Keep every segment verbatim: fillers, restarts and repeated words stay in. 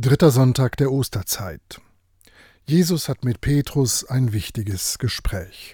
Dritter Sonntag der Osterzeit. Jesus hat mit Petrus ein wichtiges Gespräch.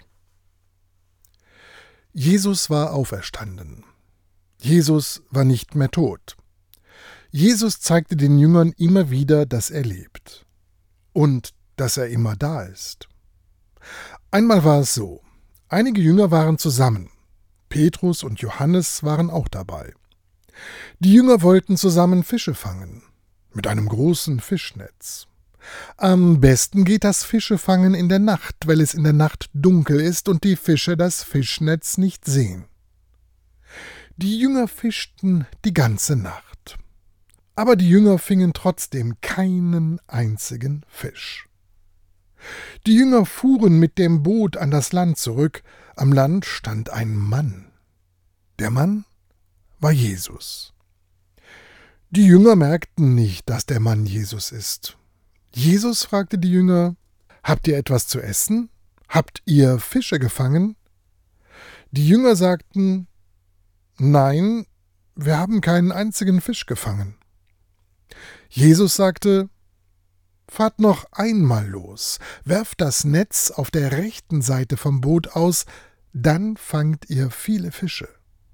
Jesus war auferstanden. Jesus war nicht mehr tot. Jesus zeigte den Jüngern immer wieder, dass er lebt und dass er immer da ist. Einmal war es so: Einige Jünger waren zusammen. Petrus und Johannes waren auch dabei. Die Jünger wollten zusammen Fische fangen, mit einem großen Fischnetz. Am besten geht das Fischefangen in der Nacht, weil es in der Nacht dunkel ist und die Fische das Fischnetz nicht sehen. Die Jünger fischten die ganze Nacht. Aber die Jünger fingen trotzdem keinen einzigen Fisch. Die Jünger fuhren mit dem Boot an das Land zurück. Am Land stand ein Mann. Der Mann war Jesus. Die Jünger merkten nicht, dass der Mann Jesus ist. Jesus fragte die Jünger: Habt ihr etwas zu essen? Habt ihr Fische gefangen? Die Jünger sagten: Nein, wir haben keinen einzigen Fisch gefangen. Jesus sagte: Fahrt noch einmal los, werft das Netz auf der rechten Seite vom Boot aus, dann fangt ihr viele Fische.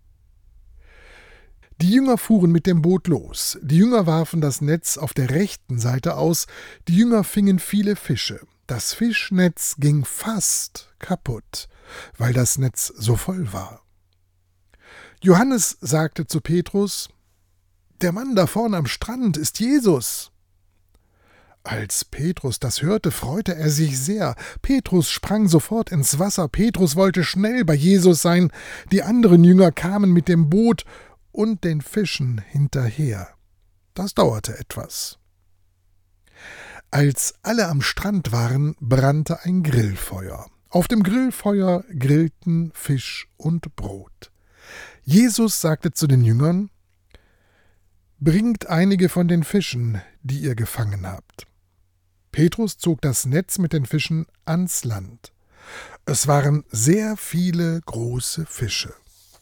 Die Jünger fuhren mit dem Boot los. Die Jünger warfen das Netz auf der rechten Seite aus. Die Jünger fingen viele Fische. Das Fischnetz ging fast kaputt, weil das Netz so voll war. Johannes sagte zu Petrus: Der Mann da vorne am Strand ist Jesus. Als Petrus das hörte, freute er sich sehr. Petrus sprang sofort ins Wasser. Petrus wollte schnell bei Jesus sein. Die anderen Jünger kamen mit dem Boot und den Fischen hinterher. Das dauerte etwas. Als alle am Strand waren, brannte ein Grillfeuer. Auf dem Grillfeuer grillten Fisch und Brot. Jesus sagte zu den Jüngern: Bringt einige von den Fischen, die ihr gefangen habt. Petrus zog das Netz mit den Fischen ans Land. Es waren sehr viele große Fische.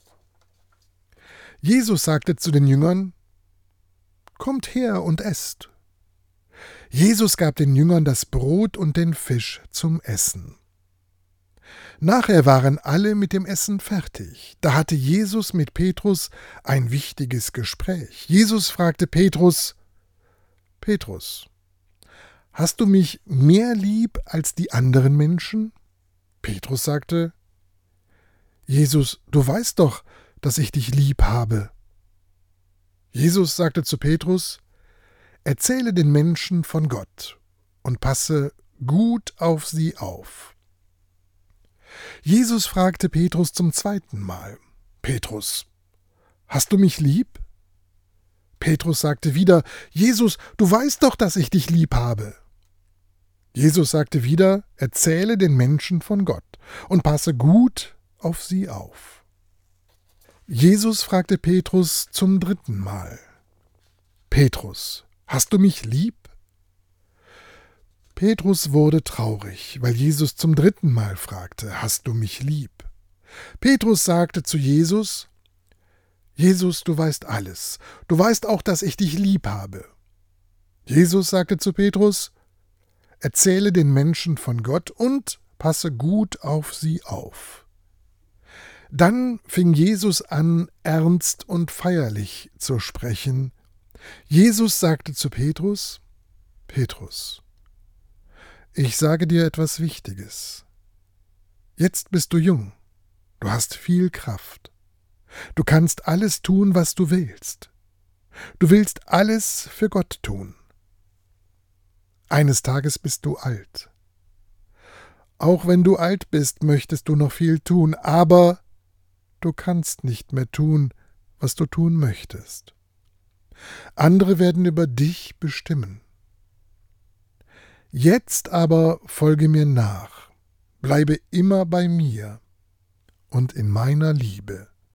Jesus sagte zu den Jüngern: Kommt her und esst. Jesus gab den Jüngern das Brot und den Fisch zum Essen. Nachher waren alle mit dem Essen fertig. Da hatte Jesus mit Petrus ein wichtiges Gespräch. Jesus fragte Petrus: Petrus, hast du mich mehr lieb als die anderen Menschen? Petrus sagte: Jesus, du weißt doch, dass ich dich lieb habe. Jesus sagte zu Petrus: Erzähle den Menschen von Gott und passe gut auf sie auf. Jesus fragte Petrus zum zweiten Mal: Petrus, hast du mich lieb? Petrus sagte wieder: Jesus, du weißt doch, dass ich dich lieb habe. Jesus sagte wieder: Erzähle den Menschen von Gott und passe gut auf sie auf. Jesus fragte Petrus zum dritten Mal: Petrus, hast du mich lieb? Petrus wurde traurig, weil Jesus zum dritten Mal fragte: Hast du mich lieb? Petrus sagte zu Jesus: Jesus, du weißt alles. Du weißt auch, dass ich dich lieb habe. Jesus sagte zu Petrus: Erzähle den Menschen von Gott und passe gut auf sie auf. Dann fing Jesus an, ernst und feierlich zu sprechen. Jesus sagte zu Petrus: Petrus, ich sage dir etwas Wichtiges. Jetzt bist du jung, du hast viel Kraft. Du kannst alles tun, was du willst. Du willst alles für Gott tun. Eines Tages bist du alt. Auch wenn du alt bist, möchtest du noch viel tun, aber du kannst nicht mehr tun, was du tun möchtest. Andere werden über dich bestimmen. Jetzt aber folge mir nach, bleibe immer bei mir und in meiner Liebe.